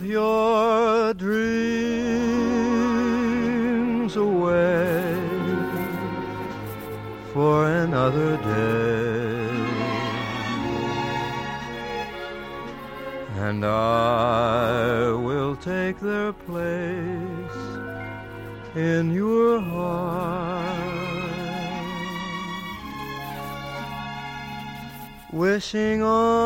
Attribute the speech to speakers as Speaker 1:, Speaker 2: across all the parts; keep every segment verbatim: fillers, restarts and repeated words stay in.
Speaker 1: your dreams away for another day, and I will take their place in your heart, wishing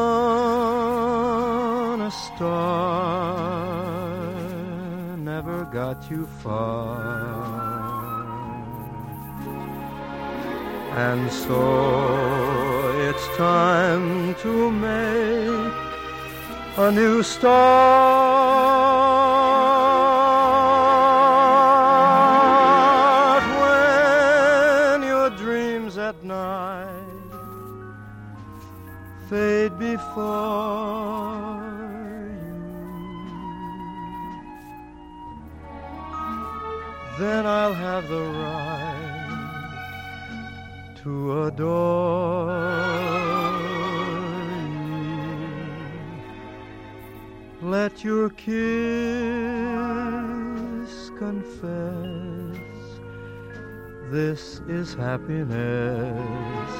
Speaker 1: on a star never got you far. And so it's time to make a new start. When your dreams at night fade before you, then I'll have the right to adore you. Let your kiss confess this is happiness,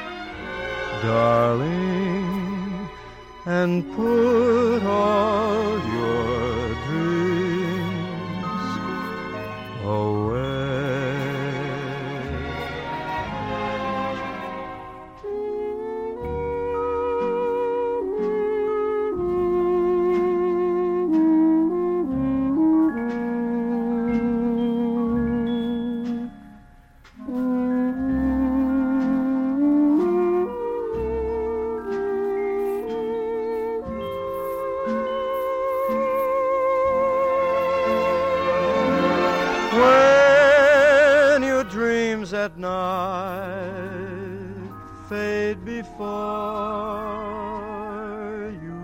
Speaker 1: darling, and put all your dreams away. When your dreams at night fade before you,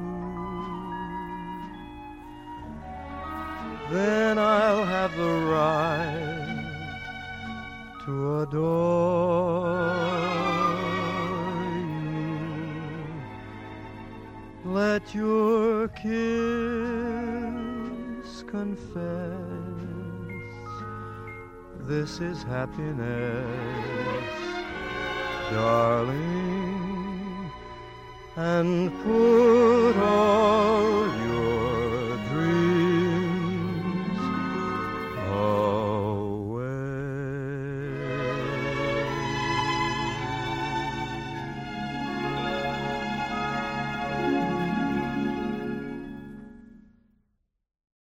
Speaker 1: then I'll have the right to adore you. Let your kiss confess this is happiness, darling, and put all